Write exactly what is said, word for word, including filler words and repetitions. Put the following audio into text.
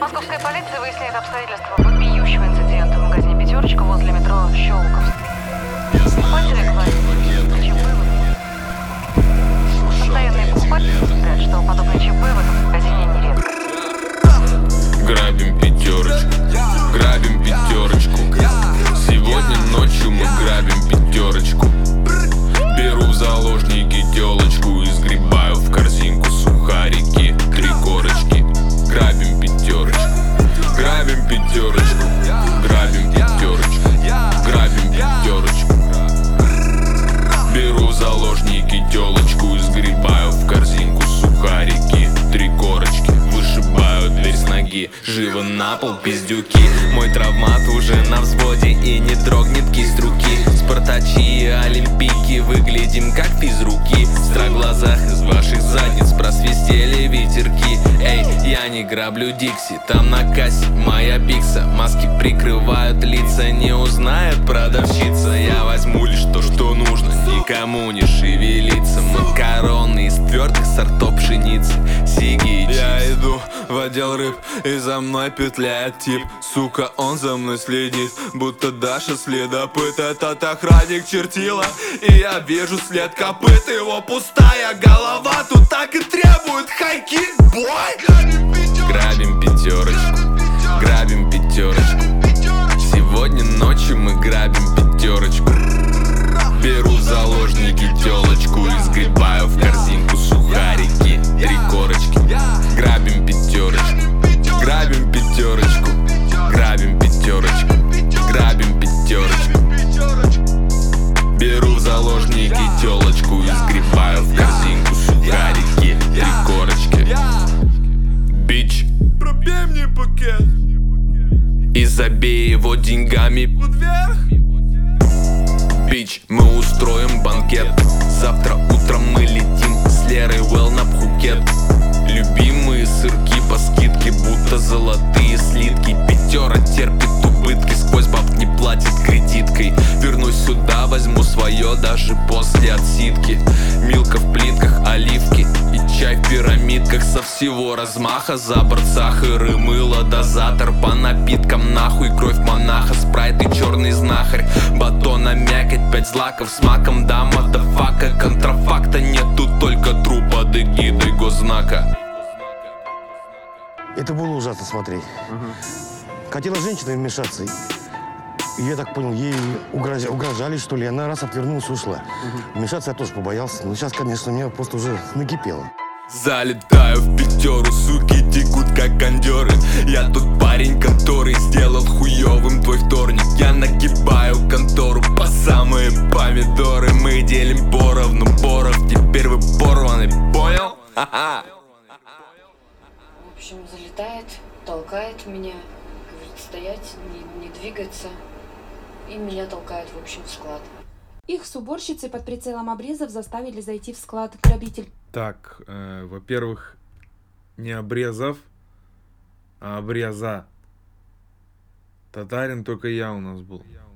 Московская полиция выясняет обстоятельства вопиющего инцидента в магазине «Пятерочка» возле метро Щелковский. Покупатели говорят, постоянные покупатели говорят, что подобные ЧП в этом магазине нередко. Грабим пятерочку, грабим пятерочку. Сегодня ночью мы грабим пятерочку. Беру в заложники телочку и сгребаю в корзинку сухарики, три корочки. Грабим пятерочку, грабим пятерочку, грабим пятерочку, грабим пятерочку. Беру в заложники телочку и сгребаю в корзинку сухарики, три корочки. Вышибаю дверь с ноги, живо на пол пиздюки. Мой травмат уже на взводе и не дрогнет кисть руки. Спартачи и олимпийки, выглядим как физруки. В страглазах из ваших задниц просвистели ветерки. Эй, я не граблю Дикси, там на кассе моя пикса. Маски прикрывают лица, не узнает продавщица. Я возьму лишь то, что нужно, никому не шевелиться. Макароны из твердых сортов пшеницы, сиги и чипсы. Я иду в отдел рыб, и за мной петляет тип. Сука, он за мной следит, будто Даша следопыт. Этот охранник чертила, и я вижу след копыт. Его пустая голова тут так и требует хай-кик, бой. Грабим пятерочку, грабим пятерочку. Сегодня ночью мы грабим пятерочку. Беру в заложники телочку и сгребаю в корзинку сухарики, три корочки. Грабим пятерочку, грабим пятерочку, грабим пятерочку, грабим пятерочку. Беру в заложники телочку и сгребаю в корзинку сухарики, три корочки. Бич, пробей мне пакет и забей его деньгами под вверх. Бич, мы устроим банкет. Завтра утром мы летим с Лерой Уэлл на Пхукет. Любимые сырки по скидке, будто золотые слитки. Пятера терпит убытки, сквозь баб не платит кредиткой. Вернусь сюда, возьму свое даже после отсидки. Милка в плитках, оливки и чай в пирамидках. Со всего размаха за борт сахар и мыло. Дозатор по напиткам, нахуй кровь монаха. Спрайт и черный знахарь, батона мякоть, пять злаков с маком. Да, мадафака, контрафакта нету, только труп под эгидой госзнака. Это было ужасно смотреть. Угу. Хотела женщина вмешаться. И я так понял, ей угрожали, угрожали, что ли. Она раз отвернулась и ушла. Угу. Вмешаться я тоже побоялся. Но сейчас, конечно, у меня просто уже накипело. Залетаю в пятеру, суки текут как кондеры. Я тот парень, который сделал хуёвым твой вторник. Я нагибаю контору по самые помидоры. Мы делим поровну боров, теперь вы порваны, понял? Ха-ха. В общем, залетает, толкает меня, говорит стоять, не, не двигаться. И меня толкает, в общем, в склад. Их с уборщицей под прицелом обрезов заставили зайти в склад. Грабитель. Так, э, во-первых, не обрезов, а обреза. Татарин только я у нас был.